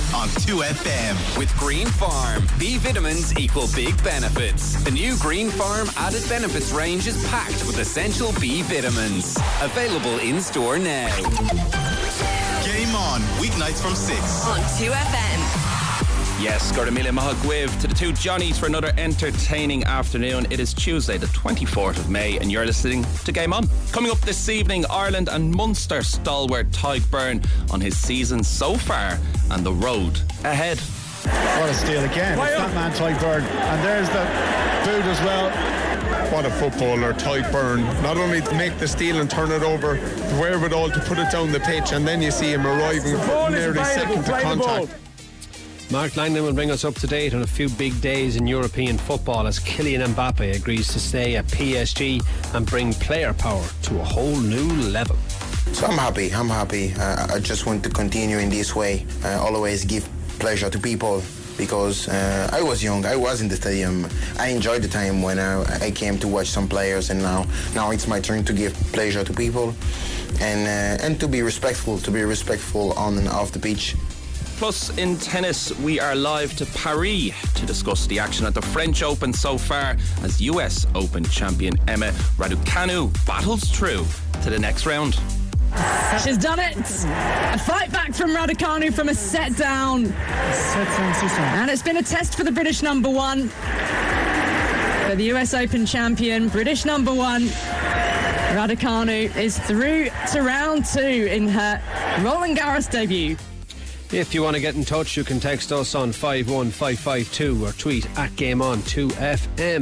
on 2FM. With Green Farm, B vitamins equal big benefits. The new Green Farm added benefits range is packed with essential B vitamins. Available in store now. Game on, weeknights from 6 on 2FM. Yes, Gordamila Mahagwiv to the two Johnnies for another entertaining afternoon. It is Tuesday, the 24th of May, and you're listening to Game On. Coming up this evening, Ireland and Munster stalwart Tadhg Beirne on his season so far and the road ahead. What a steal again. It's that man, Tadhg Beirne. And there's the boot as well. What a footballer, Tadhg Beirne. Not only to make the steal and turn it over, the wherewithal to put it down the pitch, and then you see him arriving nearly second to contact. Mark Langdon will bring us up to date on a few big days in European football as Kylian Mbappe agrees to stay at PSG and bring player power to a whole new level. So I'm happy. I just want to continue in this way. Always give pleasure to people because I was young. I was in the stadium. I enjoyed the time when I came to watch some players, and now it's my turn to give pleasure to people and to be respectful on and off the pitch. Plus, in tennis, we are live to Paris to discuss the action at the French Open so far as US Open champion Emma Raducanu battles through to the next round. She's done it! A fight back from Raducanu from a set down. And it's been a test for the British number one. For the US Open champion, British number one, Raducanu is through to round two in her Roland Garros debut. If you want to get in touch, you can text us on 51552 or tweet at GameOn2FM.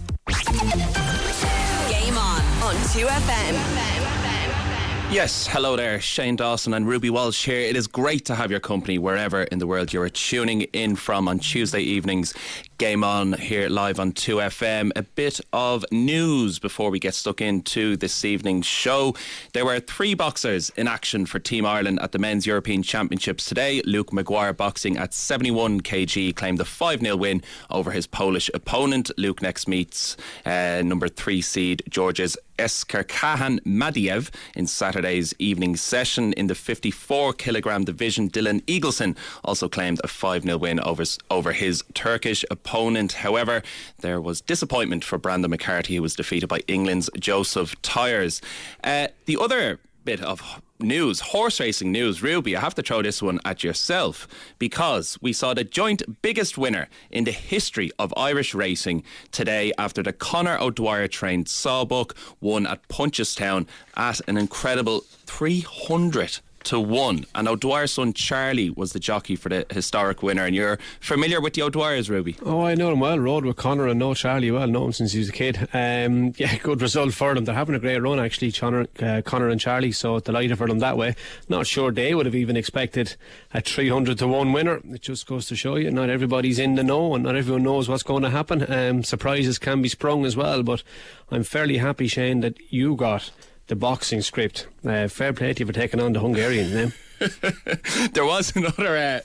Game on 2FM. Yes, hello there, Shane Dawson and Ruby Walsh here. It is great to have your company wherever in the world you're tuning in from on Tuesday evenings. Game On here live on 2FM. A bit of news before we get stuck into this evening's show. There were three boxers in action for Team Ireland at the Men's European Championships today. Luke Maguire, boxing at 71 kg, claimed a 5-0 win over his Polish opponent. Luke next meets number 3 seed Georgia's Eskarkahan Madiev in Saturday's evening session. In the 54 kilogram division, Dylan Eagleson also claimed a 5-0 win over his Turkish opponent. However, there was disappointment for Brandon McCarthy, who was defeated by England's Joseph Tyers. The other bit of news, horse racing news, Ruby, I have to throw this one at yourself because we saw the joint biggest winner in the history of Irish racing today after the Conor O'Dwyer trained Sawbuck won at Punchestown at an incredible 300 to 1, and O'Dwyer's son Charlie was the jockey for the historic winner. And you're familiar with the O'Dwyers, Ruby? Oh, I know them well. Rode with Conor and know Charlie well. Know him since he was a kid. Yeah, good result for them. They're having a great run actually, Conor and Charlie, so delighted for them that way. Not sure they would have even expected a 300 to 1 winner. It just goes to show you not everybody's in the know and not everyone knows what's going to happen. Surprises can be sprung as well, but I'm fairly happy, Shane, that you got the boxing script. Fair play to you for taking on the Hungarian name. There was another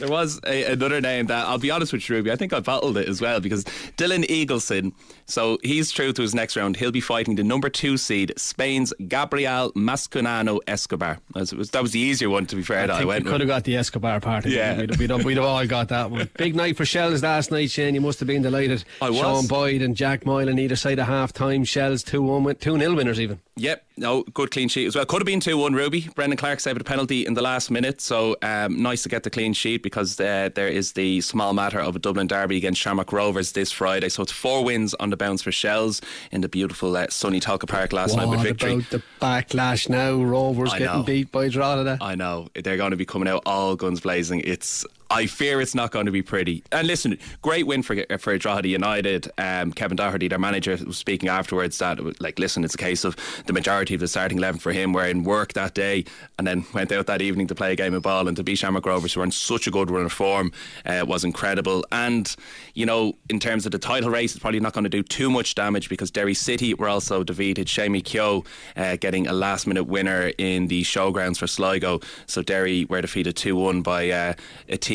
name that, I'll be honest with you, Ruby, I think I battled it as well, because Dylan Eagleson, so he's through to his next round. He'll be fighting the number 2 seed, Spain's Gabriel Mascanano Escobar. That was the easier one, to be fair. I think we could have got the Escobar part. Yeah. We'd have all got that one. Big night for Shells last night, Shane. You must have been delighted. I was. Sean Boyd and Jack Moyle on either side of half time. Shells 2-0 winners even. Yep, no, good clean sheet as well. Could have been 2-1, Ruby. Brendan Clark saved a penalty in the last minute, so nice to get the clean sheet, because there is the small matter of a Dublin derby against Shamrock Rovers this Friday. So it's 4 wins on the bounce for Shells in the beautiful sunny Talca Park last night with victory. What about the backlash now? Rovers getting beat by Drogheda. I know, they're going to be coming out all guns blazing. I fear it's not going to be pretty. And listen, great win for Drogheda United. Kevin Doherty, their manager, was speaking afterwards that, listen, it's a case of the majority of the starting 11 for him were in work that day and then went out that evening to play a game of ball, and to beat Shamrock Rovers, who were in such a good run of form, was incredible. And, in terms of the title race, it's probably not going to do too much damage, because Derry City were also defeated. Seamie Keogh getting a last minute winner in the showgrounds for Sligo. So Derry were defeated 2-1 by a team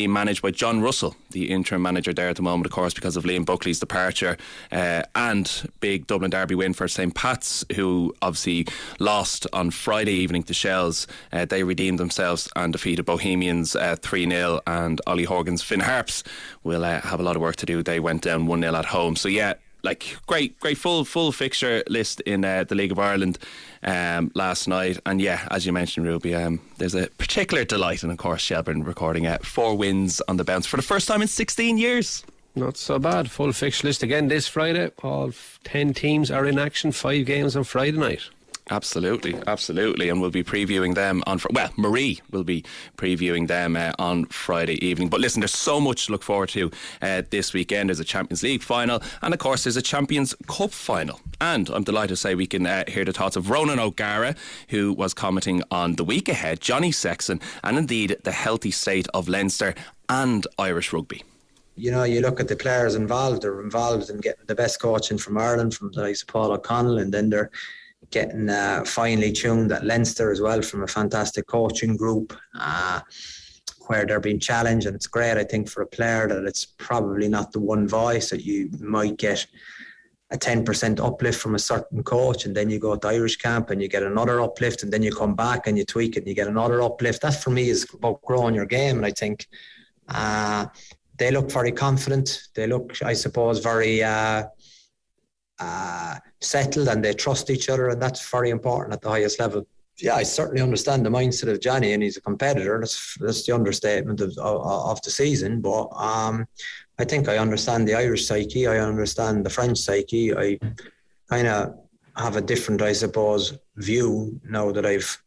team managed by John Russell, the interim manager there at the moment, of course, because of Liam Buckley's departure, and big Dublin Derby win for St. Pat's, who obviously lost on Friday evening to Shells. They redeemed themselves and defeated Bohemians 3-0, and Ollie Horgan's Finn Harps will have a lot of work to do. They went down 1-0 at home. So yeah, like great full fixture list in the League of Ireland last night. And yeah, as you mentioned, Ruby, there's a particular delight, and of course Shelbourne recording 4 wins on the bounce for the first time in 16 years. Not so bad. Full fixture list again this Friday. All 10 teams are in action. 5 games on Friday night. Absolutely, and we'll be previewing them on... Marie will be previewing them on Friday evening. But listen, there's so much to look forward to this weekend. There's a Champions League final, and of course there's a Champions Cup final. And I'm delighted to say we can hear the thoughts of Ronan O'Gara, who was commenting on the week ahead, Johnny Sexton, and indeed the healthy state of Leinster and Irish rugby. You know, you look at the players involved. They're involved in getting the best coaching from Ireland, from the likes of Paul O'Connell, and then they're getting finely tuned at Leinster as well from a fantastic coaching group where they're being challenged. And it's great, I think, for a player that it's probably not the one voice, that you might get a 10% uplift from a certain coach, and then you go to Irish camp and you get another uplift, and then you come back and you tweak it and you get another uplift. That for me is about growing your game. And I think they look very confident. They look, I suppose, very settled, and they trust each other, and that's very important at the highest level. Yeah, I certainly understand the mindset of Johnny, and he's a competitor. That's the understatement of the season. But I think I understand the Irish psyche. I understand the French psyche. I kind of have a different, I suppose, view now that I've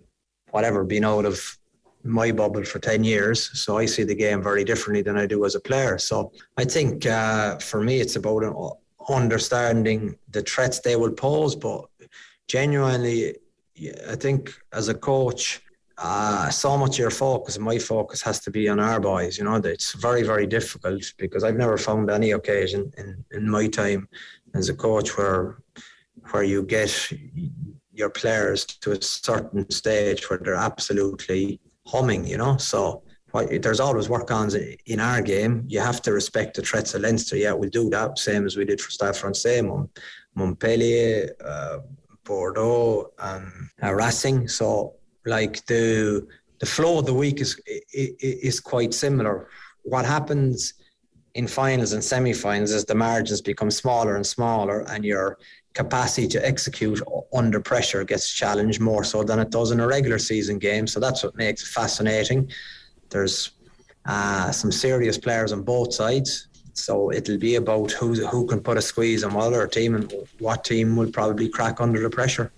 been out of my bubble for 10 years. So I see the game very differently than I do as a player. So I think for me, it's about understanding the threats they will pose. But genuinely, I think as a coach, so much of your focus, my focus, has to be on our boys. You know, it's very, very difficult, because I've never found any occasion in my time as a coach where you get your players to a certain stage where they're absolutely humming, you know. So there's always work-ons in our game. You have to respect the threats of Leinster. Yeah, we'll do that, same as we did for Stade Francais, Montpellier, Bordeaux, and Racing. So, like, the flow of the week is quite similar. What happens in finals and semi-finals is the margins become smaller and smaller, and your capacity to execute under pressure gets challenged more so than it does in a regular season game. So that's what makes it fascinating. There's some serious players on both sides, so it'll be about who can put a squeeze on what other team, and what team will probably crack under the pressure.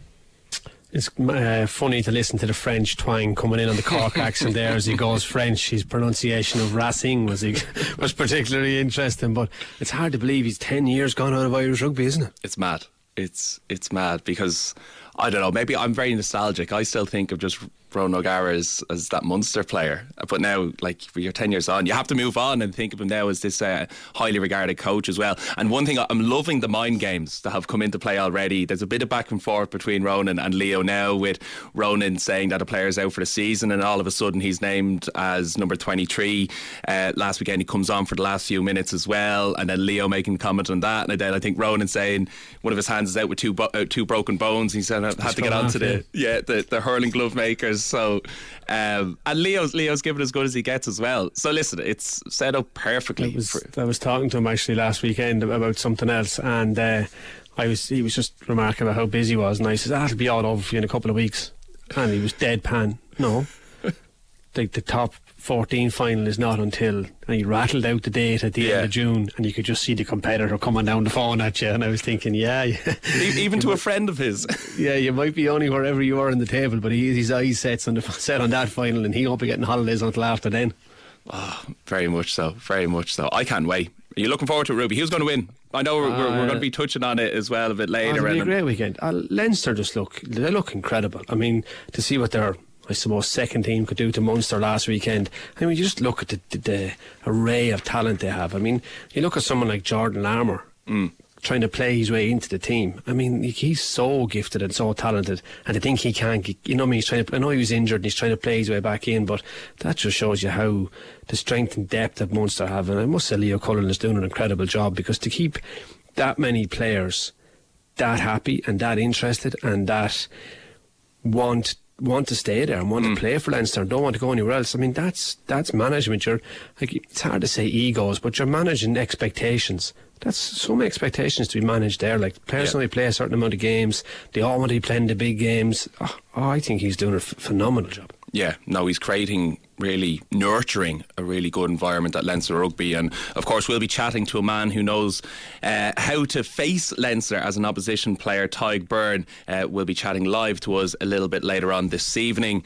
It's funny to listen to the French twang coming in on the Cork accent there as he goes French. His pronunciation of Racing was particularly interesting, but it's hard to believe he's 10 years gone out of Irish rugby, isn't it? It's mad. It's mad, because I don't know, maybe I'm very nostalgic. I still think of just Ronan O'Gara as that Munster player, but now, like, you're 10 years on, you have to move on and think of him now as this highly regarded coach as well. And one thing, I'm loving the mind games that have come into play already. There's a bit of back and forth between Ronan and Leo now, with Ronan saying that a player's out for the season, and all of a sudden he's named as number 23. Last weekend he comes on for the last few minutes as well, and then Leo making comment on that, and then I think Ronan saying one of his hands is out with two broken bones. He said I had to get on to the hurling glove makers. So and Leo's given as good as he gets as well. So listen, it's set up perfectly. I was talking to him actually last weekend about something else, and he was just remarking about how busy he was, and I said, that'll be all over for you in a couple of weeks. And he was deadpan. No, the top 14 final is not until, and he rattled out the date at the end of June, and you could just see the competitor coming down the phone at you, and I was thinking, even to a friend of his, you might be only wherever you are on the table, but his eyes set on that final, and he won't be getting holidays until after then. Oh, very much so. I can't wait. Are you looking forward to it, Ruby? Who's going to win? I know we're going to be touching on it as well a bit later. It'll be a great weekend. Leinster they look incredible. I mean, to see what their, I suppose, second team could do to Munster last weekend. I mean, you just look at the array of talent they have. I mean, you look at someone like Jordan Larmour, trying to play his way into the team. I mean, he's so gifted and so talented, and to think he can't, you know, I mean, he's trying to. I know he was injured and he's trying to play his way back in, but that just shows you how the strength and depth that Munster have. And I must say, Leo Cullen is doing an incredible job, because to keep that many players that happy and that interested and that want to stay there and want to play for Leinster and don't want to go anywhere else. I mean, that's management. You're like, it's hard to say egos, but you're managing expectations. That's so many expectations to be managed there. Like, players only play a certain amount of games. They all want to be playing the big games. I think he's doing a phenomenal job. Yeah, no, he's creating, really nurturing a really good environment at Leinster Rugby. And of course we'll be chatting to a man who knows how to face Leinster as an opposition player. Tadhg Beirne will be chatting live to us a little bit later on this evening,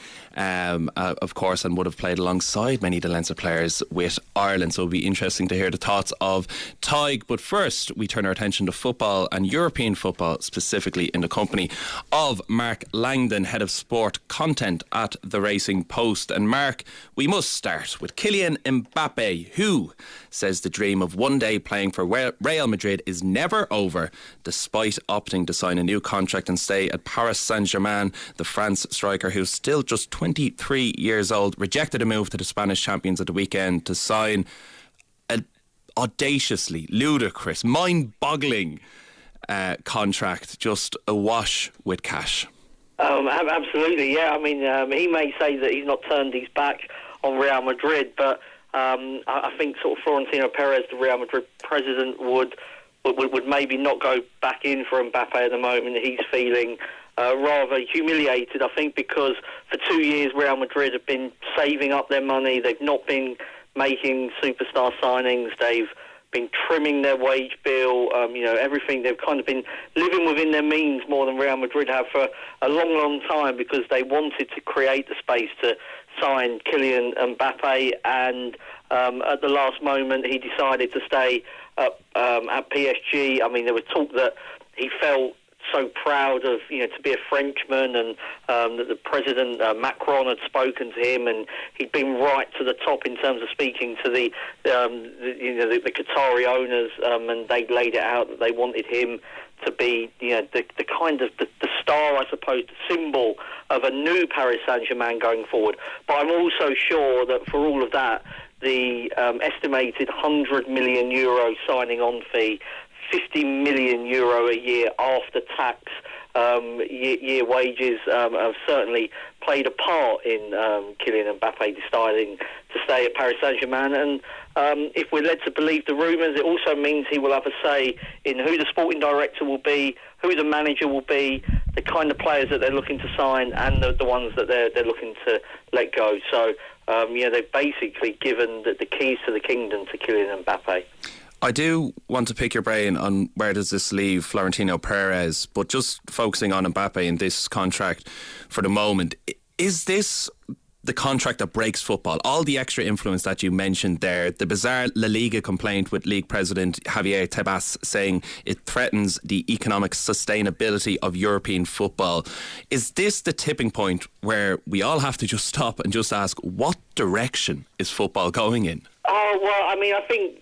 of course, and would have played alongside many of the Leinster players with Ireland, so it'll be interesting to hear the thoughts of Tadhg. But first we turn our attention to football, and European football specifically, in the company of Mark Langdon, Head of Sport Content at the Racing Post. And Mark, we must start with Kylian Mbappe, who says the dream of one day playing for Real Madrid is never over, despite opting to sign a new contract and stay at Paris Saint-Germain. The France striker, who's still just 23 years old, rejected a move to the Spanish champions at the weekend to sign an audaciously ludicrous, mind-boggling contract, just awash with cash. Absolutely, yeah. I mean, he may say that he's not turned his back on Real Madrid, but I think sort of Florentino Perez, the Real Madrid president, would maybe not go back in for Mbappe at the moment. He's feeling rather humiliated, I think, because for 2 years Real Madrid have been saving up their money. They've not been making superstar signings. They've been trimming their wage bill, everything. They've kind of been living within their means more than Real Madrid have for a long, long time, because they wanted to create the space to sign Kylian Mbappe, and at the last moment he decided to stay at PSG. I mean, there was talk that he felt so proud of, to be a Frenchman, and that the President Macron had spoken to him, and he'd been right to the top in terms of speaking to the Qatari owners, and they laid it out that they wanted him to be, the kind of the star, I suppose, the symbol of a new Paris Saint-Germain going forward. But I'm also sure that for all of that, the estimated €100 million signing on fee, €50 million a year after tax, year wages, have certainly played a part in Kylian Mbappe deciding to stay at Paris Saint-Germain. And if we're led to believe the rumours, it also means he will have a say in who the sporting director will be, who the manager will be, the kind of players that they're looking to sign, and the ones that they're looking to let go. So, they've basically given the keys to the kingdom to Kylian Mbappe. I do want to pick your brain on where does this leave Florentino Perez, but just focusing on Mbappe in this contract for the moment, is this the contract that breaks football? All the extra influence that you mentioned there, the bizarre La Liga complaint with league president Javier Tebas saying it threatens the economic sustainability of European football. Is this the tipping point where we all have to just stop and just ask, what direction is football going in? Oh, well, I mean, I think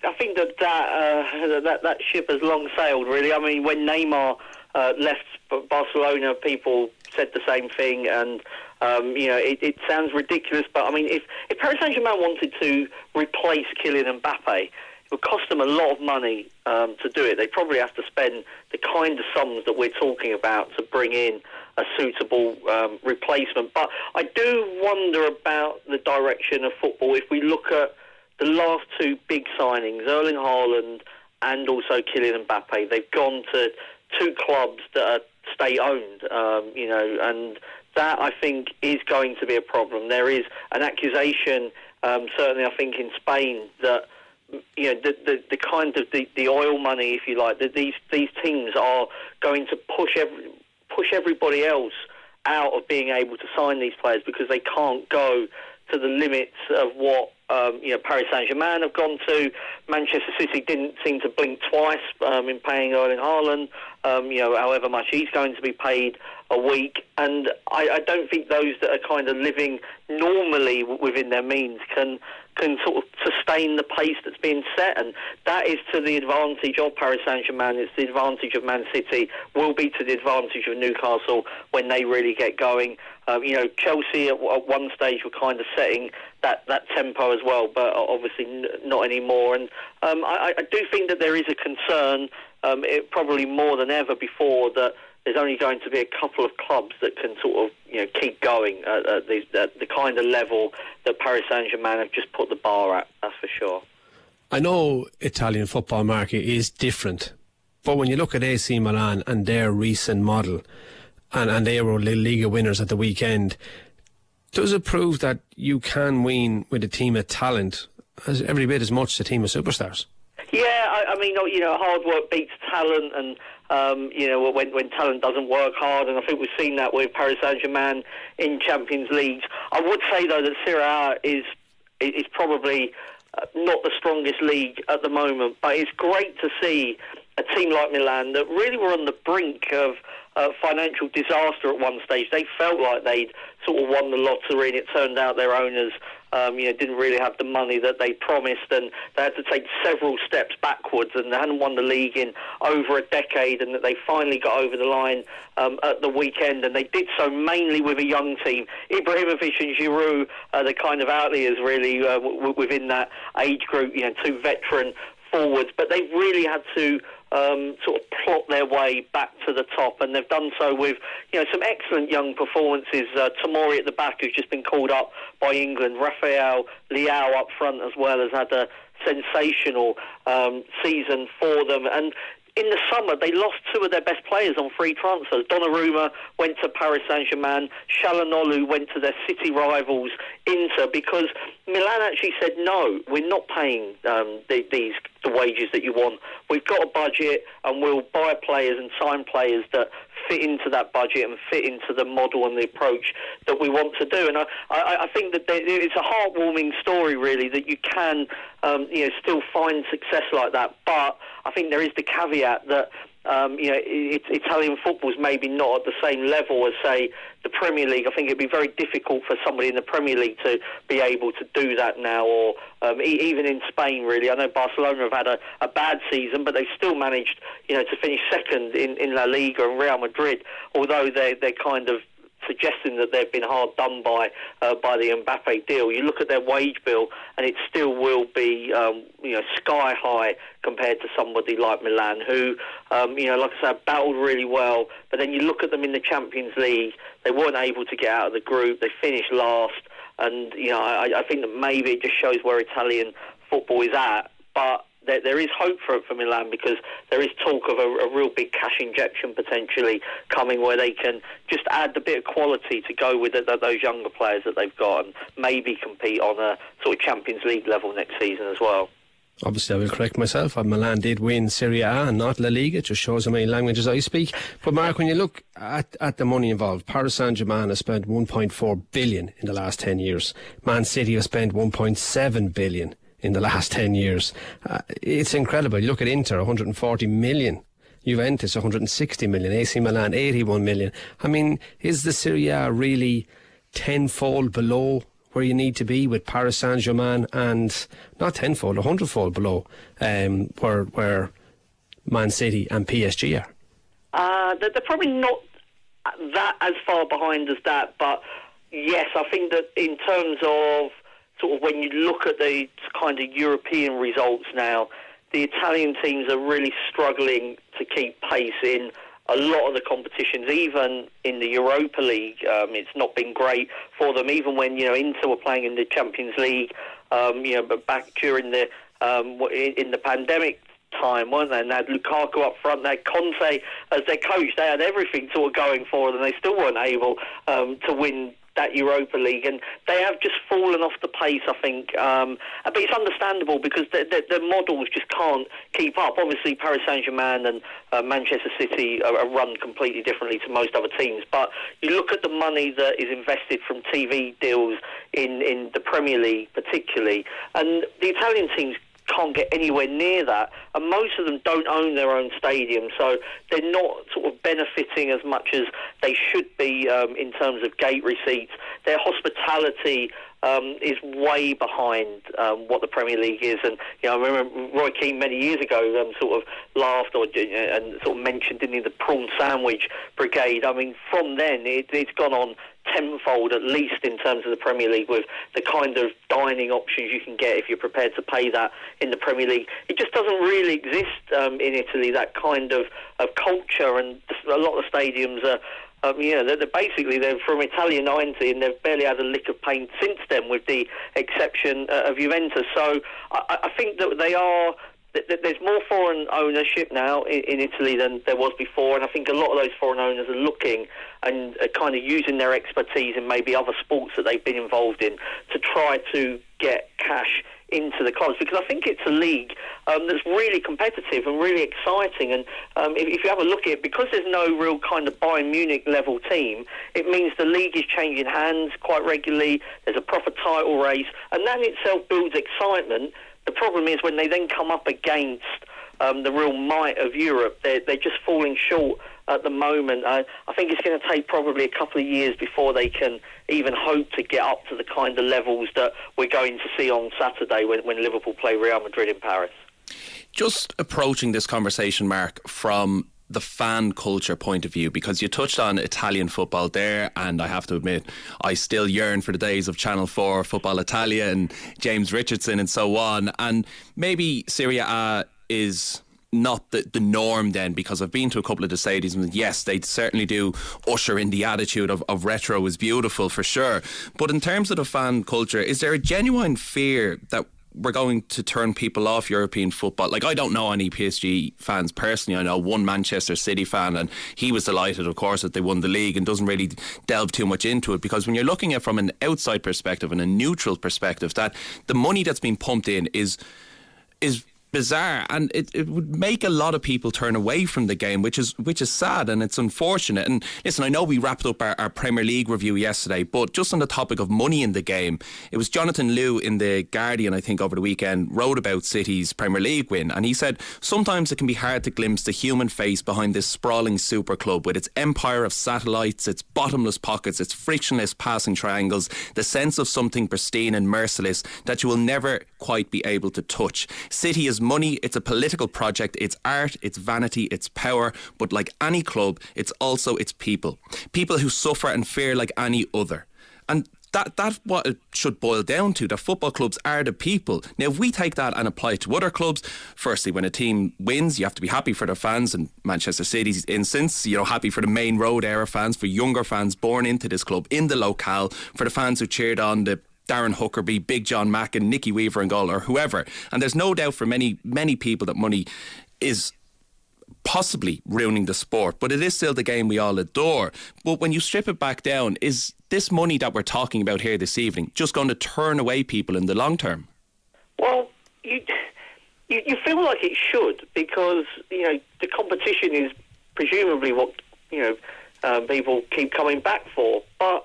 that ship has long sailed, really. I mean, when Neymar left Barcelona, people said the same thing, and it sounds ridiculous, but I mean, if Paris Saint-Germain wanted to replace Kylian Mbappe, it would cost them a lot of money to do it. They'd probably have to spend the kind of sums that we're talking about to bring in a suitable replacement. But I do wonder about the direction of football. If we look at the last two big signings, Erling Haaland and also Kylian Mbappe, they've gone to two clubs that are state-owned, and that, I think, is going to be a problem. There is an accusation, certainly I think in Spain, that the kind of the oil money, if you like, that these teams are going to push everybody else out of being able to sign these players, because they can't go to the limits of what Paris Saint-Germain have gone to. Manchester City didn't seem to blink twice in paying Erling Haaland, however much he's going to be paid a week. And I don't think those that are kind of living normally within their means can sort of sustain the pace that's being set, and that is to the advantage of Paris Saint-Germain. It's the advantage of Man City, will be to the advantage of Newcastle when they really get going. Chelsea at one stage were kind of setting that tempo as well, but obviously not anymore. And I do think that there is a concern, probably more than ever before, that there's only going to be a couple of clubs that can sort of keep going at the kind of level that Paris Saint-Germain have just put the bar at, that's for sure. I know Italian football market is different, but when you look at AC Milan and their recent model, and they were La Liga winners at the weekend, does it prove that you can win with a team of talent as every bit as much as a team of superstars? Yeah, I mean, hard work beats talent, and when talent doesn't work hard, and I think we've seen that with Paris Saint-Germain in Champions Leagues. I would say, though, that Serie A is probably not the strongest league at the moment, but it's great to see a team like Milan that really were on the brink of financial disaster at one stage. They felt like they'd sort of won the lottery, and it turned out their owners didn't really have the money that they promised, and they had to take several steps backwards, and they hadn't won the league in over a decade, and that they finally got over the line at the weekend, and they did so mainly with a young team. Ibrahimovic and Giroud are the kind of outliers really within that age group, two veteran forwards, but they've really had to sort of plot their way back to the top, and they've done so with some excellent young performances. Tomori at the back, who's just been called up by England. Rafael Leao up front as well has had a sensational season for them, and in the summer, they lost two of their best players on free transfers. Donnarumma went to Paris Saint-Germain. Çalhanoğlu went to their city rivals, Inter, because Milan actually said, no, we're not paying the wages that you want. We've got a budget, and we'll buy players and sign players that fit into that budget and fit into the model and the approach that we want to do. And I think that it's a heartwarming story, really, that you can still find success like that. But I think there is the caveat that Italian football's maybe not at the same level as, say, the Premier League. I think it'd be very difficult for somebody in the Premier League to be able to do that now, or even in Spain, really. I know Barcelona have had a bad season, but they still managed, to finish second in La Liga, and Real Madrid, although they're kind of suggesting that they've been hard done by the Mbappe deal. You look at their wage bill, and it still will be sky high compared to somebody like Milan, who like I said, battled really well. But then you look at them in the Champions League, they weren't able to get out of the group. They finished last, and I think that maybe it just shows where Italian football is at. But there is hope for Milan, because there is talk of a real big cash injection potentially coming, where they can just add a bit of quality to go with those younger players that they've got, and maybe compete on a sort of Champions League level next season as well. Obviously, I will correct myself. Milan did win Serie A and not La Liga. It just shows how many languages I speak. But Mark, when you look at the money involved, Paris Saint-Germain has spent 1.4 billion in the last 10 years. Man City has spent 1.7 billion in the last 10 years. It's incredible. You look at Inter, 140 million. Juventus, 160 million. AC Milan, 81 million. I mean, is the Serie A really tenfold below where you need to be with Paris Saint-Germain, and not tenfold, 100-fold below where Man City and PSG are? They're probably not that as far behind as that, but yes, I think that in terms of sort of when you look at the kind of European results now, the Italian teams are really struggling to keep pace in a lot of the competitions. Even in the Europa League, it's not been great for them. Even when Inter were playing in the Champions League, but back during the in the pandemic time, weren't they? And they had Lukaku up front, they had Conte as their coach. They had everything sort of going for them. They still weren't able to win that Europa League, and they have just fallen off the pace, I think. But it's understandable, because the models just can't keep up. Obviously, Paris Saint-Germain and Manchester City are run completely differently to most other teams. But you look at the money that is invested from TV deals in the Premier League particularly, and the Italian teams can't get anywhere near that, and most of them don't own their own stadium, so they're not sort of benefiting as much as they should be in terms of gate receipts. Their hospitality is way behind what the Premier League is. And I remember Roy Keane many years ago sort of laughed and sort of mentioned, didn't he, the prawn sandwich brigade. I mean, from then it's gone on tenfold at least in terms of the Premier League, with the kind of dining options you can get if you're prepared to pay that in the Premier League. It just doesn't really exist in Italy, that kind of culture, and a lot of the stadiums are they're from Italia 90 and they've barely had a lick of paint since then, with the exception of Juventus. So I think that there's more foreign ownership now in Italy than there was before, and I think a lot of those foreign owners are looking and are kind of using their expertise in maybe other sports that they've been involved in to try to get cash into the clubs, because I think it's a league that's really competitive and really exciting. And if you have a look at it, because there's no real kind of Bayern Munich level team, it means the league is changing hands quite regularly. There's a proper title race, and that in itself builds excitement. The problem is when they then come up against the real might of Europe, they're just falling short at the moment. I think it's going to take probably a couple of years before they can even hope to get up to the kind of levels that we're going to see on Saturday when Liverpool play Real Madrid in Paris. Just approaching this conversation, Mark, from the fan culture point of view, because you touched on Italian football there, and I have to admit I still yearn for the days of Channel 4 Football Italia and James Richardson and so on. And maybe Serie A is not the norm then, because I've been to a couple of the stadiums, and yes, they certainly do usher in the attitude of retro is beautiful for sure. But in terms of the fan culture, is there a genuine fear that we're going to turn people off European football? Like, I don't know any PSG fans personally. I know one Manchester City fan, and he was delighted, of course, that they won the league, and doesn't really delve too much into it, because when you're looking at it from an outside perspective and a neutral perspective, that the money that's being pumped in is bizarre, and it would make a lot of people turn away from the game, which is sad, and it's unfortunate. And listen, I know we wrapped up our Premier League review yesterday, but just on the topic of money in the game, it was Jonathan Liu in The Guardian, I think, over the weekend, wrote about City's Premier League win, and he said sometimes it can be hard to glimpse the human face behind this sprawling super club, with its empire of satellites, its bottomless pockets, its frictionless passing triangles, the sense of something pristine and merciless that you will never quite be able to touch. City is money, it's a political project, it's art, it's vanity, it's power, but like any club, it's also its people. People who suffer and fear like any other. And that's what it should boil down to, that football clubs are the people. Now, if we take that and apply it to other clubs, firstly, when a team wins, you have to be happy for their fans. In Manchester City's instance, happy for the Main Road era fans, for younger fans born into this club, in the locale, for the fans who cheered on the Darren Huckerby, Big John Mack and Nicky Weaver in goal, or whoever. And there's no doubt for many people that money is possibly ruining the sport, but it is still the game we all adore. But when you strip it back down, is this money that we're talking about here this evening just going to turn away people in the long term? Well, you feel like it should, because the competition is presumably what people keep coming back for. But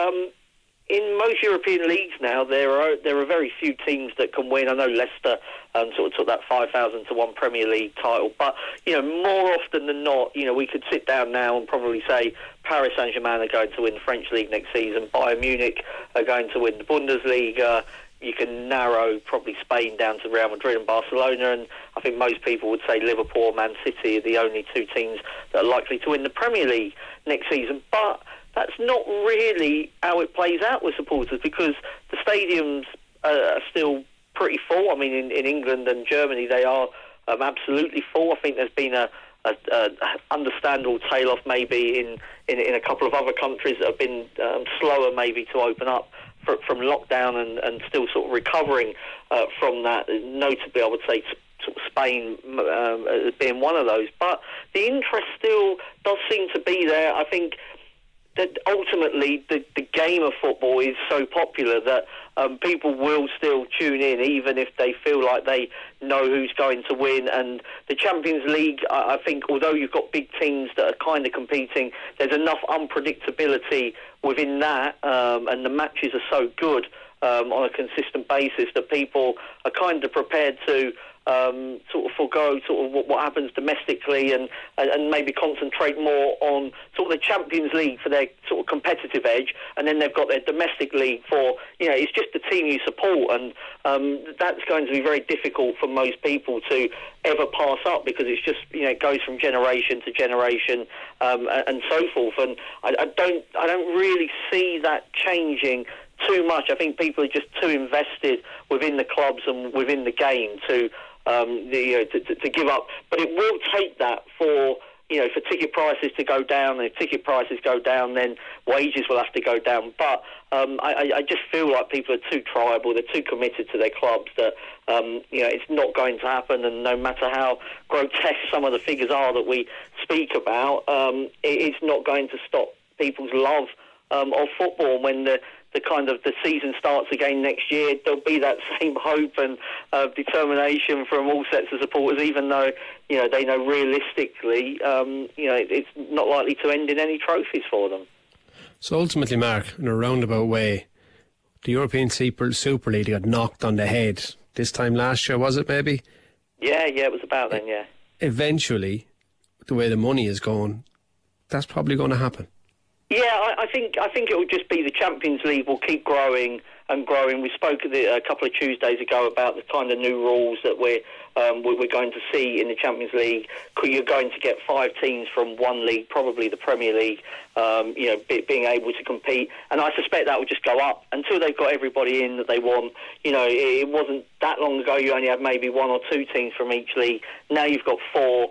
in most European leagues now, there are very few teams that can win. I know Leicester sort of took that 5,000 to 1 Premier League title, but more often than not, we could sit down now and probably say Paris Saint-Germain are going to win the French league next season, Bayern Munich are going to win the Bundesliga. You can narrow probably Spain down to Real Madrid and Barcelona, and I think most people would say Liverpool or Man City are the only two teams that are likely to win the Premier League next season. But that's not really how it plays out with supporters, because the stadiums are still pretty full. I mean, in England and Germany, they are absolutely full. I think there's been a understandable tail-off maybe in a couple of other countries that have been slower maybe to open up from lockdown and still sort of recovering from that. Notably, I would say sort of Spain being one of those. But the interest still does seem to be there. I think that ultimately the game of football is so popular that people will still tune in, even if they feel like they know who's going to win. And the Champions League, I think, although you've got big teams that are kind of competing, there's enough unpredictability within that, and the matches are so good on a consistent basis, that people are kind of prepared to sort of forego sort of what happens domestically and maybe concentrate more on sort of the Champions League for their sort of competitive edge, and then they've got their domestic league for, it's just the team you support, and that's going to be very difficult for most people to ever pass up, because it's just, it goes from generation to generation and so forth, and I don't really see that changing too much. I think people are just too invested within the clubs and within the game to give up. But it will take that for ticket prices to go down. And if ticket prices go down, then wages will have to go down. But I just feel like people are too tribal. They're too committed to their clubs that it's not going to happen. And no matter how grotesque some of the figures are that we speak about, it's not going to stop people's love of football. When the season starts again next year, there'll be that same hope and determination from all sets of supporters, even though they know realistically it's not likely to end in any trophies for them. So ultimately, Mark, in a roundabout way, the European Super League got knocked on the head this time last year, was it maybe? Yeah, it was about then, yeah. Eventually, the way the money is going, that's probably going to happen. Yeah, I think it will just be the Champions League will keep growing and growing. We spoke a couple of Tuesdays ago about the kind of new rules that we're going to see in the Champions League. You're going to get 5 teams from one league, probably the Premier League, being able to compete. And I suspect that will just go up until they've got everybody in that they want. It wasn't that long ago you only had maybe 1 or 2 teams from each league. Now you've got 4.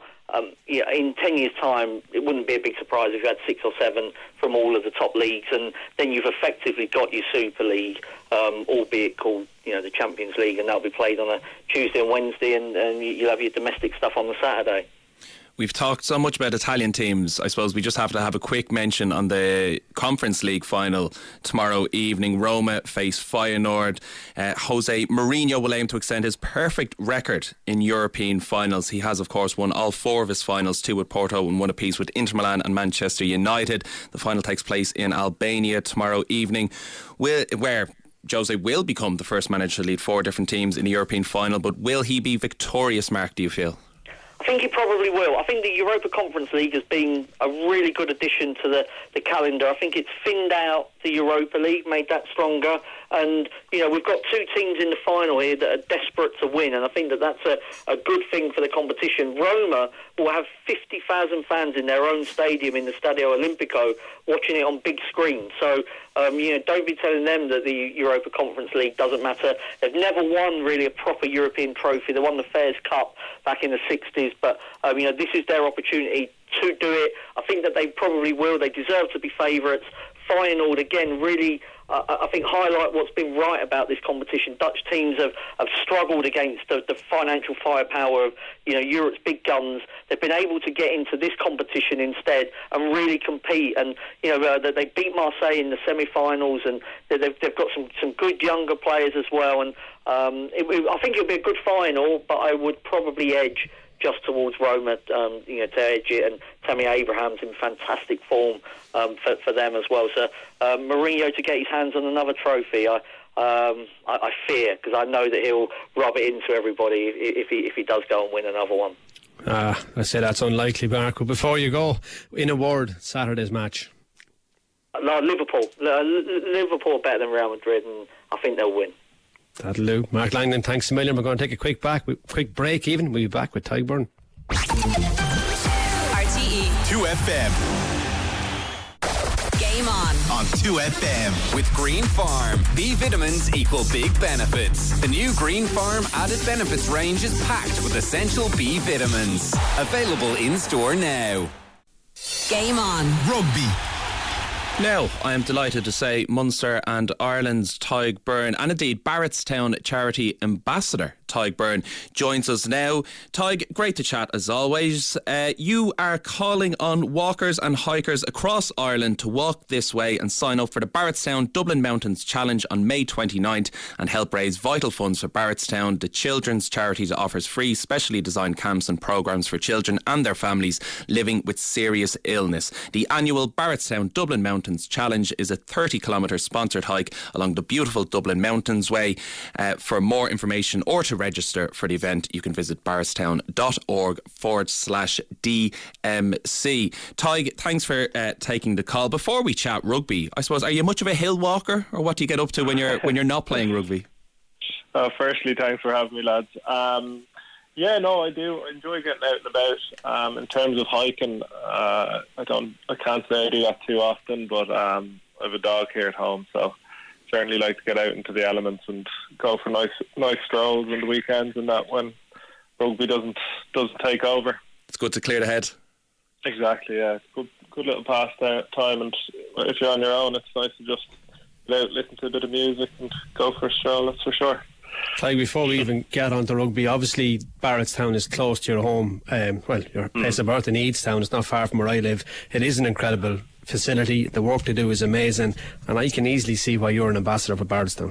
In 10 years' time, it wouldn't be a big surprise if you had 6 or 7 from all of the top leagues, and then you've effectively got your Super League, albeit called the Champions League, and that'll be played on a Tuesday and Wednesday, and you'll have your domestic stuff on the Saturday. We've talked so much about Italian teams. I suppose we just have to have a quick mention on the Conference League final tomorrow evening. Roma face Feyenoord. Jose Mourinho will aim to extend his perfect record in European finals. He has, of course, won all 4 of his finals, 2 with Porto and 1 apiece with Inter Milan and Manchester United. The final takes place in Albania tomorrow evening, where Jose will become the first manager to lead 4 different teams in the European final. But will he be victorious, Mark, do you feel? I think he probably will. I think the Europa Conference League has been a really good addition to the calendar. I think it's thinned out the Europa League, made that stronger. And, we've got 2 teams in the final here that are desperate to win, and I think that's a good thing for the competition. Roma will have 50,000 fans in their own stadium in the Stadio Olimpico watching it on big screen. So, don't be telling them that the Europa Conference League doesn't matter. They've never won really a proper European trophy. They won the Fairs Cup back in the 60s, but this is their opportunity to do it. I think that they probably will. They deserve to be favourites. Feyenoord, again, really, I think, highlight what's been right about this competition. Dutch teams have struggled against the financial firepower of Europe's big guns. They've been able to get into this competition instead and really compete. And they beat Marseille in the semi-finals, and they've got some good younger players as well. And I think it'll be a good final, but I would probably edge just towards Roma, to edge it, and Tammy Abraham's in fantastic form for them as well. So Mourinho to get his hands on another trophy, I fear, because I know that he'll rub it into everybody if he does go and win another one. I say that's unlikely, Mark. But before you go, in a word, Saturday's match. No, Liverpool. Liverpool are better than Real Madrid, and I think they'll win. That'll do. Mark Langdon, thanks a million. We're going to take a quick break even. We'll be back with Tyburn. RTE 2FM. Game on 2FM. With Green Farm, B vitamins equal big benefits. The new Green Farm added benefits range is packed with essential B vitamins. Available in store now. Game on Rugby. Now, I am delighted to say Munster and Ireland's Tyburn, and indeed Barrettstown charity ambassador Tig Byrne joins us now. Tig, great to chat as always. You are calling on walkers and hikers across Ireland to walk this way and sign up for the Barrettstown Dublin Mountains Challenge on May 29th and help raise vital funds for Barrettstown, the children's charity that offers free specially designed camps and programmes for children and their families living with serious illness. The annual Barrettstown Dublin Mountains Challenge is a 30-kilometre sponsored hike along the beautiful Dublin Mountains Way. For more information or to register for the event, you can visit barrettstown.org/DMC. Tig, thanks for taking the call. Before we chat rugby, I suppose, are you much of a hill walker, or what do you get up to when you're not playing rugby? Firstly, thanks for having me, lads. Yeah, no, I do enjoy getting out and about. In terms of hiking, I can't say I do that too often, but I have a dog here at home, so certainly like to get out into the elements and go for nice strolls on the weekends and that when rugby doesn't take over. It's good to clear the head. Exactly, yeah. It's good little pastime, and if you're on your own, it's nice to just get out, listen to a bit of music and go for a stroll, that's for sure. Like, before we even get on to rugby, obviously Barrettstown is close to your home, your place of birth in Eadstown. It's not far from where I live. It is an incredible facility. The work they do is amazing, and I can easily see why you're an ambassador for Barrettstown.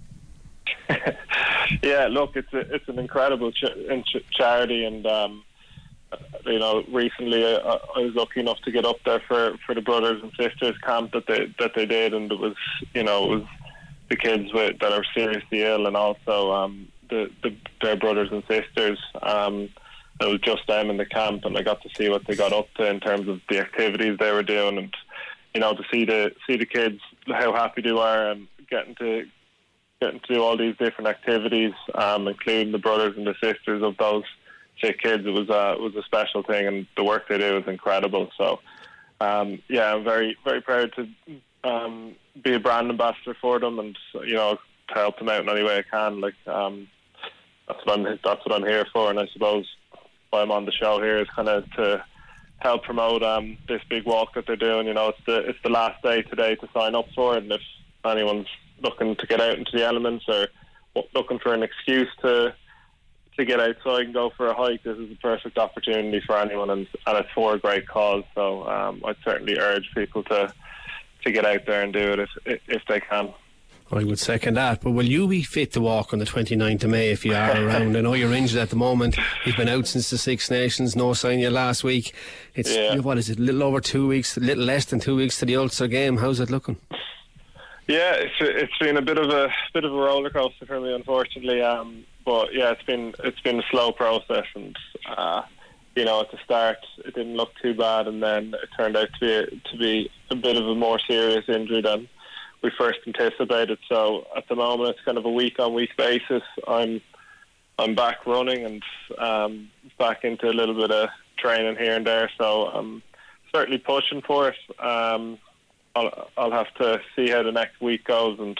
Yeah, look, it's an incredible charity, and recently I was lucky enough to get up there for the brothers and sisters camp that they did, and it was the kids that are seriously ill, and also their brothers and sisters. It was just them in the camp, and I got to see what they got up to in terms of the activities they were doing, and to see the kids, how happy they were, and getting to do all these different activities, including the brothers and the sisters of those sick kids. It was a special thing, and the work they do is incredible. So I'm very, very proud to be a brand ambassador for them, and to help them out in any way I can. That's what I'm here for, and I suppose why I'm on the show here is kind of to help promote this big walk that they're doing. It's the last day today to sign up for it, and if anyone's looking to get out into the elements or looking for an excuse to get outside and go for a hike, this is a perfect opportunity for anyone, and it's for a great cause. So I'd certainly urge people to get out there and do it if they can. I would second that. But will you be fit to walk on the 29th of May if you are around? I know you're injured at the moment. You've been out since the Six Nations. No sign of you last week. What is it? A little over 2 weeks, a little less than 2 weeks to the Ulster game. How's it looking? Yeah, it's been a bit of a roller coaster for me, unfortunately. But yeah, it's been a slow process, and at the start it didn't look too bad, and then it turned out to be a bit of a more serious injury than we first anticipated. So at the moment it's kind of a week-on-week basis. I'm back running and back into a little bit of training here and there. So I'm certainly pushing for it. I'll have to see how the next week goes, and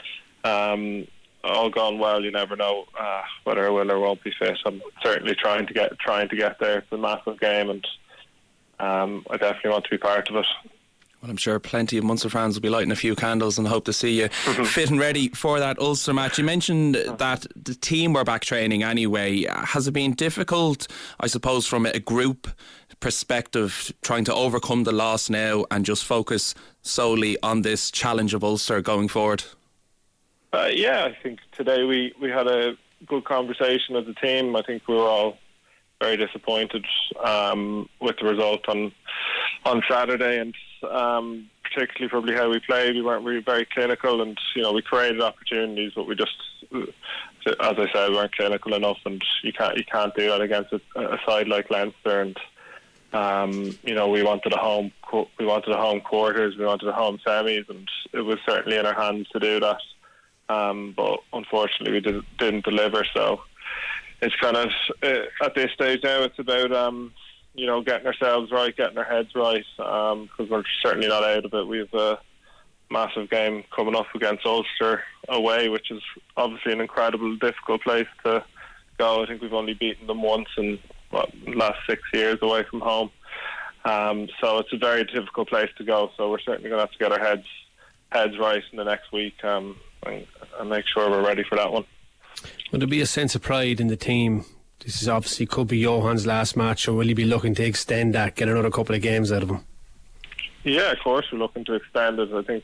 all gone well, you never know whether I will or won't be fit. I'm certainly trying to get there. It's a massive game, and I definitely want to be part of it. Well, I'm sure plenty of Munster fans will be lighting a few candles and hope to see you fit and ready for that Ulster match. You mentioned that the team were back training anyway. Has it been difficult, I suppose, from a group perspective, trying to overcome the loss now and just focus solely on this challenge of Ulster going forward? I think today we had a good conversation as a team. I think we were all very disappointed with the result on Saturday, and particularly probably how we played. We weren't really very clinical, and we created opportunities, but we just, as I said, weren't clinical enough, and you can't do that against a side like Leinster. And we wanted a home quarters, we wanted a home semis, and it was certainly in our hands to do that. But unfortunately we didn't deliver. So it's kind of at this stage now it's about getting ourselves right, getting our heads right, because we're certainly not out of it. We have a massive game coming up against Ulster away, which is obviously an incredible, difficult place to go. I think we've only beaten them once in the last 6 years away from home. So it's a very difficult place to go. So we're certainly going to have to get our heads right in the next week and make sure we're ready for that one. Will there be a sense of pride in the team? This is obviously could be Johan's last match, or will he be looking to extend that, get another couple of games out of him? Yeah, of course we're looking to extend it. I think,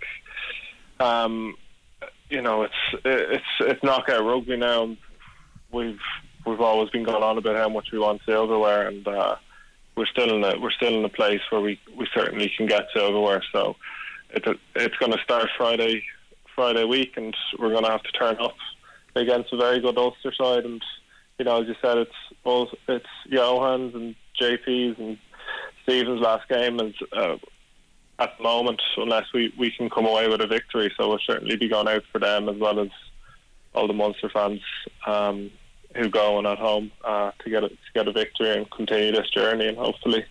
it's knockout rugby now. We've always been going on about how much we want silverware, and we're still in a place where we certainly can get silverware. So it's going to start Friday week, and we're going to have to turn up against a very good Ulster side. And as you said, it's Johan's and JP's and Stephen's last game, and at the moment, unless we can come away with a victory. So we'll certainly be going out for them, as well as all the Munster fans who go on at home to get a victory and continue this journey, and hopefully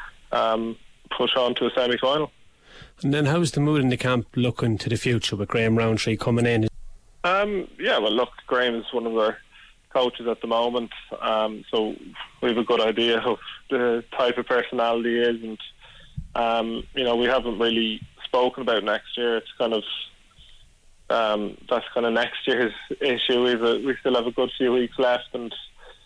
push on to a semi-final. And then how's the mood in the camp looking to the future with Graham Rowntree coming in? Graham is one of our coaches at the moment, so we have a good idea of the type of personality he is, and we haven't really spoken about next year. It's kind of that's kind of next year's issue. We still have a good few weeks left, and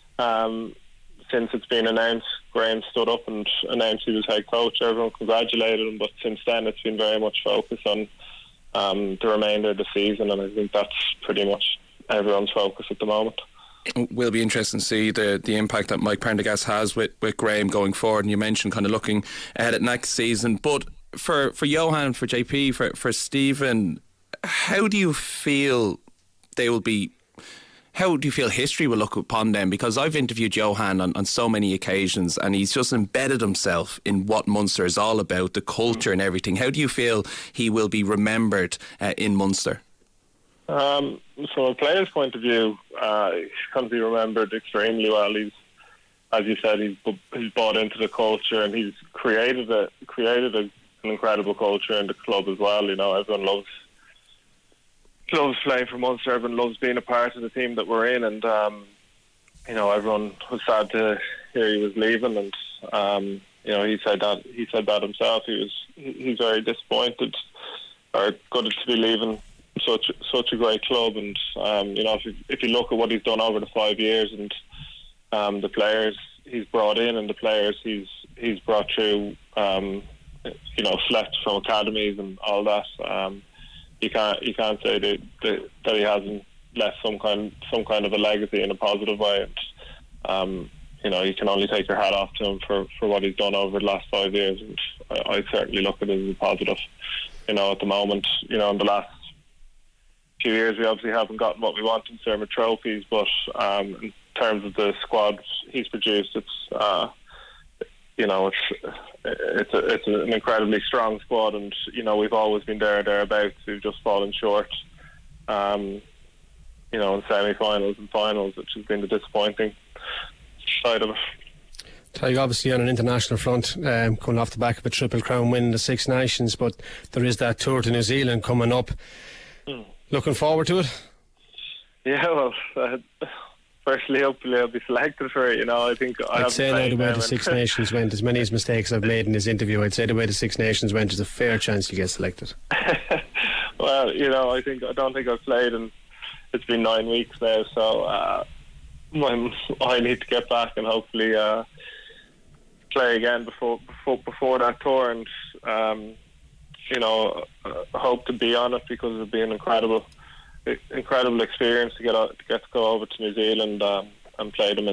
since it's been announced, Graham stood up and announced he was head coach. Everyone congratulated him, but since then it's been very much focused on the remainder of the season, and I think that's pretty much everyone's focus at the moment. Will be interesting to see the impact that Mike Prendergast has with Graham going forward. And you mentioned kind of looking ahead at next season, but for Johan, for JP, for Stephen, how do you feel they will be? How do you feel history will look upon them? Because I've interviewed Johan on so many occasions, and he's just embedded himself in what Munster is all about, the culture and everything. How do you feel he will be remembered in Munster? From a player's point of view, he's going to be remembered extremely well. He's, as you said, he's bought into the culture, and he's created an incredible culture in the club as well. Everyone loves playing for Munster. Everyone loves being a part of the team that we're in, and everyone was sad to hear he was leaving, and he said that himself. He's very disappointed or gutted to be leaving such a great club, and if you look at what he's done over the 5 years, and the players he's brought in and the players he's brought through, selected from academies and all that, you can't say that he hasn't left some kind of a legacy in a positive way. And you can only take your hat off to him for what he's done over the last 5 years, and I certainly look at it as a positive. At the moment, in the last few years we obviously haven't gotten what we want in terms of trophies, but in terms of the squad he's produced, it's an incredibly strong squad, and we've always been thereabouts. We've just fallen short in semi-finals and finals, which has been the disappointing side of it. Tyg, obviously on an international front, coming off the back of a Triple Crown win in the Six Nations, but there is that tour to New Zealand coming up. Looking forward to it? Yeah, well, firstly, hopefully I'll be selected for it. I think I'd say now the way the Six Nations went, as many as mistakes I've made in this interview, I'd say the way the Six Nations went, there's a fair chance you get selected. Well, I don't think I've played, and it's been 9 weeks now, so I need to get back and hopefully play again before that tour, and hope to be on it, because it'll be an incredible experience to get to go over to New Zealand and play them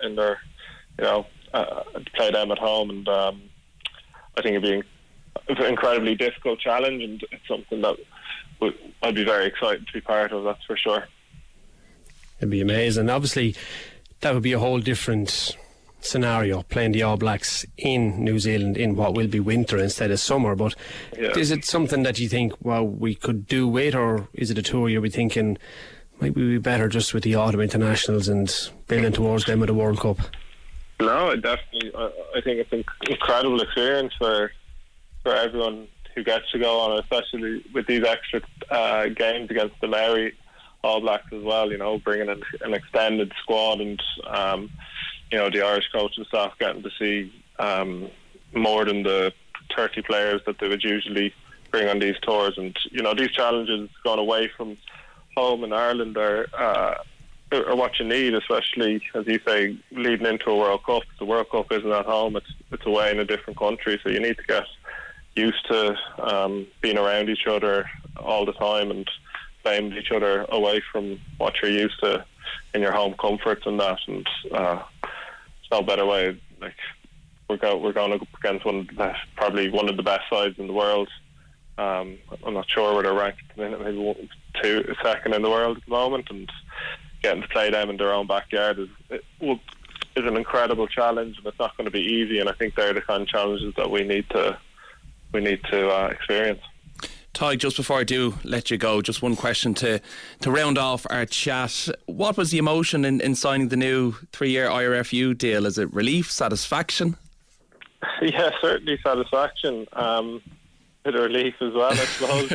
play them at home, and I think it'd be an incredibly difficult challenge, and it's something that I'd be very excited to be part of, that's for sure. It'd be amazing. Obviously that would be a whole different scenario, playing the All Blacks in New Zealand in what will be winter instead of summer, but is it something that you think, well, we could do with, or is it a tour you'll be thinking might be better just with the autumn internationals and building towards them with the World Cup? No, definitely. I think it's an incredible experience for everyone who gets to go on it, especially with these extra games against the Maori All Blacks as well, bringing in an extended squad, and the Irish coaching staff getting to see more than the 30 players that they would usually bring on these tours. And these challenges going away from home in Ireland are what you need, especially as you say, leading into a World Cup. The World Cup isn't at home; it's away in a different country, so you need to get used to being around each other all the time and playing with each other away from what you're used to in your home comforts and that. And it's no better way. Like we're going up against probably one of the best sides in the world. I'm not sure where they're ranked at the minute, maybe second in the world at the moment, and getting to play them in their own backyard is an incredible challenge, and it's not going to be easy. And I think they're the kind of challenges that we need to experience. Ty, just before I do let you go, just one question to round off our chat. What was the emotion in signing the new 3-year IRFU deal? Is it relief, satisfaction? Yeah, certainly satisfaction. Bit of relief as well, I suppose.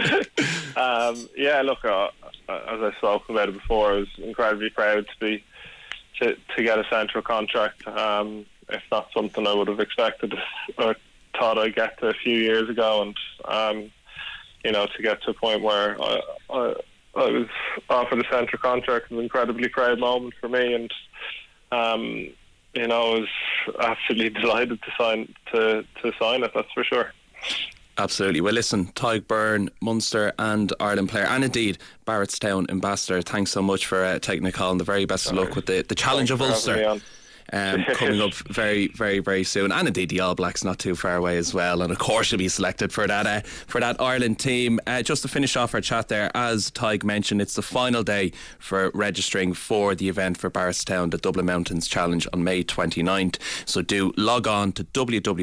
Yeah, look, as I spoke about it before, I was incredibly proud to get a central contract. It's not something I would have expected or thought I'd get to a few years ago, and to get to a point where I was offered a central contract was an incredibly proud moment for me, and I was absolutely delighted to sign it. That's for sure. Absolutely. Well, listen, Tadhg Beirne, Munster and Ireland player, and indeed Barrettstown ambassador, thanks so much for taking the call, and the very best of luck with the challenge of Ulster. Coming up very, very, very soon, and indeed the All Blacks not too far away as well, and of course you'll be selected for that Ireland team. Just to finish off our chat there, as Tadhg mentioned, it's the final day for registering for the event for Barrettstown, the Dublin Mountains Challenge on May 29th, so do log on to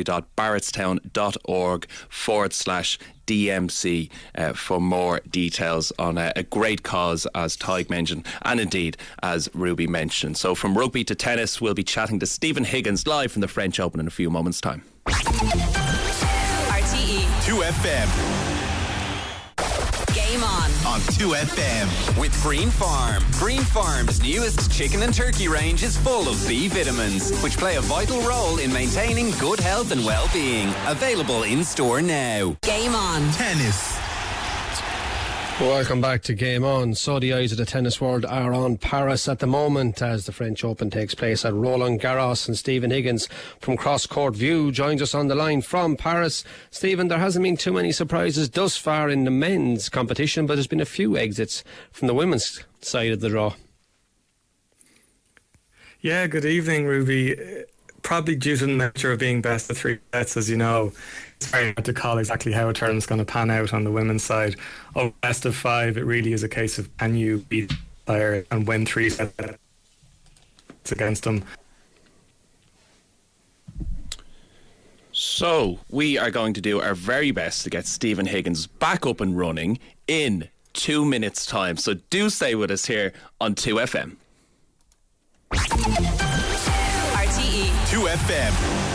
www.barrettstown.org/DMC for more details on a great cause, as Tadhg mentioned, and indeed as Ruby mentioned. So from rugby to tennis, we'll be chatting to Stephen Higgins live from the French Open in a few moments' time. RTE 2FM. Game on 2FM with Green Farm. Green Farm's newest chicken and turkey range is full of B vitamins, which play a vital role in maintaining good health and well-being. Available in store now. Game on tennis. Welcome back to Game On. So the eyes of the tennis world are on Paris at the moment as the French Open takes place at Roland Garros, and Stephen Higgins from Cross Court View joins us on the line from Paris. Stephen, there hasn't been too many surprises thus far in the men's competition, but there's been a few exits from the women's side of the draw. Yeah, good evening, Ruby. Probably due to the nature of being best of 3 sets, as you know, it's very hard to call exactly how a tournament's going to pan out on the women's side. Of best of 5, it really is a case of can you beat the player and win 3 sets against them. So we are going to do our very best to get Stephen Higgins back up and running in 2 minutes' time. So do stay with us here on 2FM. RTE 2FM.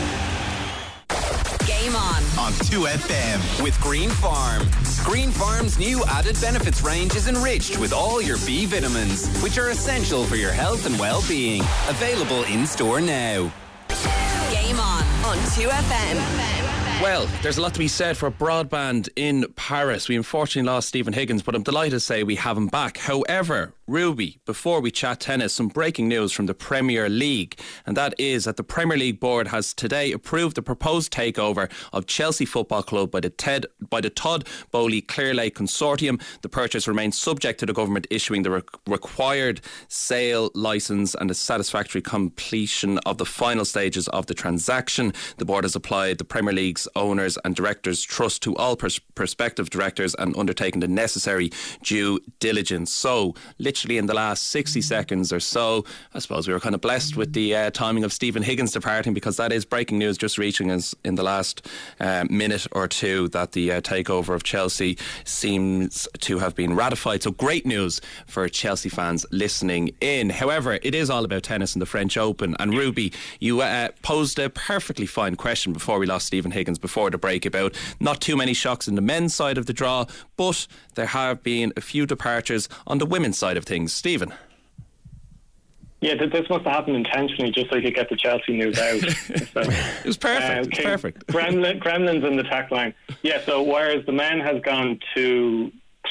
Game on 2FM with Green Farm. Green Farm's new added benefits range is enriched with all your B vitamins, which are essential for your health and well-being. Available in store now. Game on 2FM. Well, there's a lot to be said for broadband in Paris. We unfortunately lost Stephen Higgins, but I'm delighted to say we have him back. However, Ruby, before we chat tennis, some breaking news from the Premier League, and that is that the Premier League board has today approved the proposed takeover of Chelsea Football Club by the Todd Boehly Clearlake Consortium. The purchase remains subject to the government issuing the required sale licence and the satisfactory completion of the final stages of the transaction. The board has applied the Premier League's owners and directors trust to all prospective directors and undertaken the necessary due diligence. So, literally in the last 60 seconds or so, I suppose we were kind of blessed with the timing of Stephen Higgins departing, because that is breaking news just reaching us in the last minute or two that the takeover of Chelsea seems to have been ratified. So great news for Chelsea fans listening in. However, it is all about tennis and the French Open, and Ruby, you posed a perfectly fine question before we lost Stephen Higgins before the break about not too many shocks in the men's side of the draw, but there have been a few departures on the women's side of things. Stephen? Yeah, this must have happened intentionally just so you could get the Chelsea news out. So, it was perfect. Okay. It's perfect. Gremlins in the tack line. Yeah, so whereas the men has gone to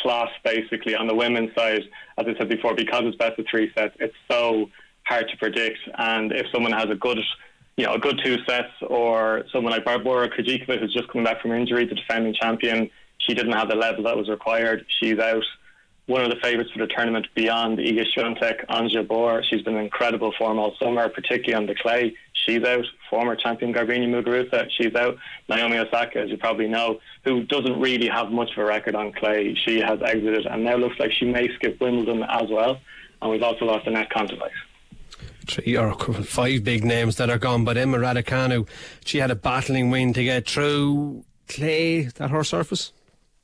class, basically, on the women's side. As I said before, because it's best of 3 sets, it's so hard to predict. And if someone has a good 2 sets, or someone like Barbora Krejcikova, who's just coming back from injury, the defending champion, she didn't have the level that was required. She's out. One of the favourites for the tournament beyond Iga Swiatek, Ons Jabeur. She's been in incredible form all summer, particularly on the clay. She's out. Former champion Garbiñe Muguruza, she's out. Naomi Osaka, as you probably know, who doesn't really have much of a record on clay, she has exited and now looks like she may skip Wimbledon as well. And we've also lost Anett Kontaveit. 3 or 5 big names that are gone, but Emma Raducanu, she had a battling win to get through. Clay, that her surface?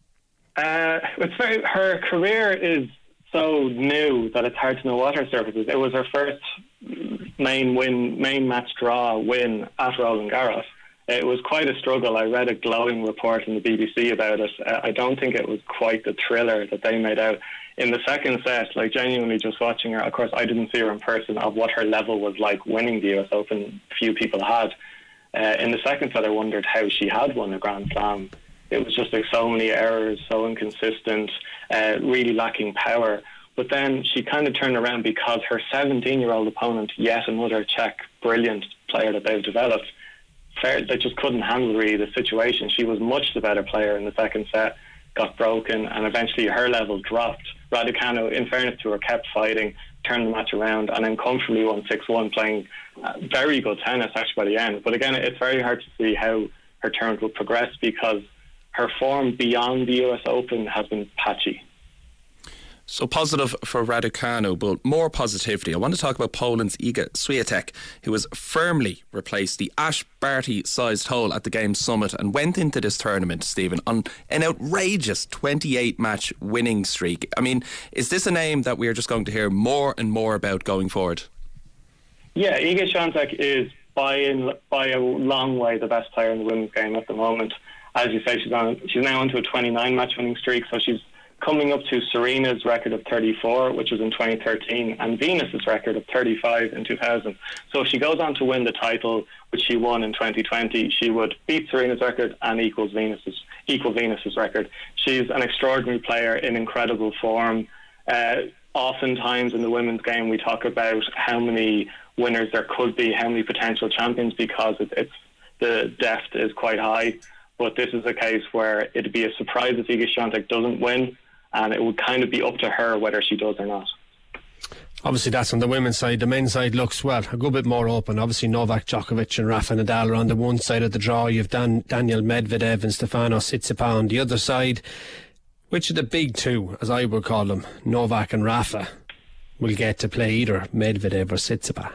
Her career is so new that it's hard to know what her surface is. It was her first main match draw win at Roland Garros. It was quite a struggle. I read a glowing report in the BBC about it. I don't think it was quite the thriller that they made out. In the second set, genuinely just watching her, of course I didn't see her in person, of what her level was like winning the US Open. Few people had. In the second set I wondered how she had won a Grand Slam. It was just so many errors, so inconsistent, really lacking power. But then she kind of turned around because her 17-year-old opponent, yet another Czech brilliant player that they've developed, they just couldn't handle really the situation. She was much the better player in the second set, got broken, and eventually her level dropped. Raducanu, in fairness to her, kept fighting, turned the match around, and then comfortably won 6-1, playing very good tennis actually by the end. But again, it's very hard to see how her tournament will progress because her form beyond the US Open has been patchy. So positive for Raducanu, but more positivity. I want to talk about Poland's Iga Swiatek, who has firmly replaced the Ash Barty-sized hole at the Games Summit and went into this tournament, Stephen, on an outrageous 28-match winning streak. I mean, is this a name that we are just going to hear more and more about going forward? Yeah, Iga Swiatek is by a long way the best player in the women's game at the moment. As you say, she's now onto a 29-match winning streak, so she's coming up to Serena's record of 34, which was in 2013, and Venus's record of 35 in 2000. So if she goes on to win the title, which she won in 2020, she would beat Serena's record and equal Venus's record. She's an extraordinary player in incredible form. Oftentimes in the women's game, we talk about how many winners there could be, how many potential champions, because the depth is quite high. But this is a case where it'd be a surprise if Iga Swiatek doesn't win, and it would kind of be up to her whether she does or not. Obviously that's on the women's side. The men's side looks, well, a good bit more open. Obviously Novak Djokovic and Rafa Nadal are on the one side of the draw. You've Daniel Medvedev and Stefanos Tsitsipas on the other side. Which of the big two, as I would call them, Novak and Rafa, will get to play either Medvedev or Tsitsipas?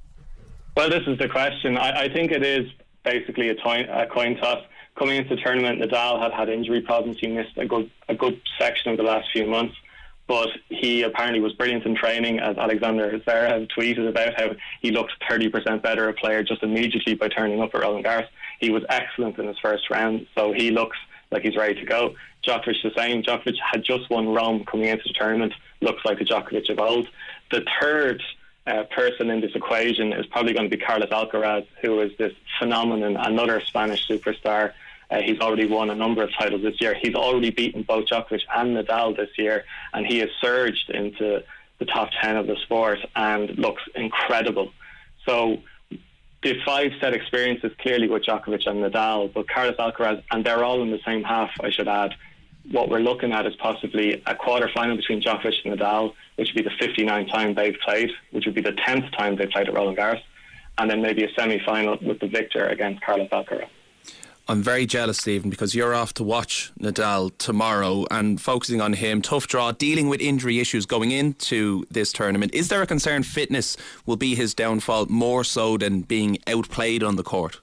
Well, this is the question. I think it is basically a coin toss. Coming into the tournament, Nadal had injury problems. He missed a good section of the last few months, but he apparently was brilliant in training, as Alexander Zverev tweeted about how he looked 30% better a player just immediately by turning up at Roland Garros. He was excellent in his first round, so he looks like he's ready to go. Djokovic the same. Djokovic had just won Rome coming into the tournament, looks like the Djokovic of old. The third person in this equation is probably going to be Carlos Alcaraz, who is this phenomenon, another Spanish superstar. He's already won a number of titles this year. He's already beaten both Djokovic and Nadal this year, and he has surged into the top 10 of the sport and looks incredible. So the 5-set experience is clearly with Djokovic and Nadal, but Carlos Alcaraz, and they're all in the same half, I should add. What we're looking at is possibly a quarter-final between Djokovic and Nadal, which would be the 59th time they've played, which would be the 10th time they've played at Roland Garros, and then maybe a semi-final with the victor against Carlos Alcaraz. I'm very jealous, Stephen, because you're off to watch Nadal tomorrow and focusing on him. Tough draw, dealing with injury issues going into this tournament. Is there a concern fitness will be his downfall more so than being outplayed on the court?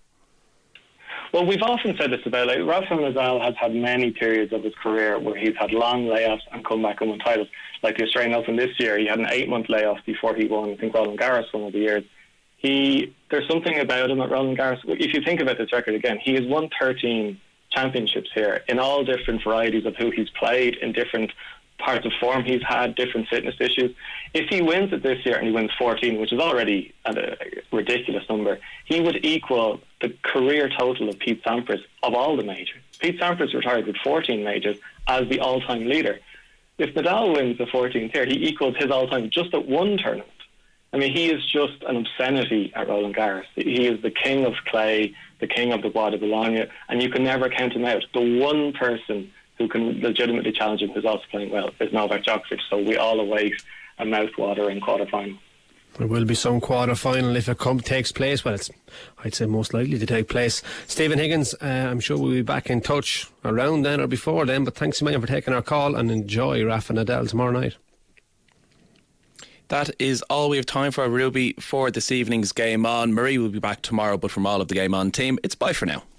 Well, we've often said this about, Rafael Nadal has had many periods of his career where he's had long layoffs and come back and won titles. Like the Australian Open this year, he had an 8-month layoff before he won, I think, Roland Garros one of the years. There's something about him at Roland Garros. If you think about this record again, he has won 13 championships here in all different varieties of who he's played, in different parts of form he's had, different fitness issues. If he wins it this year and he wins 14, which is already a ridiculous number, he would equal the career total of Pete Sampras of all the majors. Pete Sampras retired with 14 majors as the all-time leader. if Nadal wins the 14th here, he equals his all-time just at one tournament. I mean, he is just an obscenity at Roland Garros. He is the king of clay, the king of the Bois de Boulogne, and you can never count him out. The one person who can legitimately challenge him who's also playing well is Novak Djokovic, so we all await a mouth-watering quarter-final. There will be some quarter-final if it takes place. Well, I'd say most likely to take place. Stephen Higgins, I'm sure we'll be back in touch around then or before then, but thanks a million for taking our call, and enjoy Rafa Nadal tomorrow night. That is all we have time for, Ruby, for this evening's Game On. Marie will be back tomorrow, but from all of the Game On team, it's bye for now.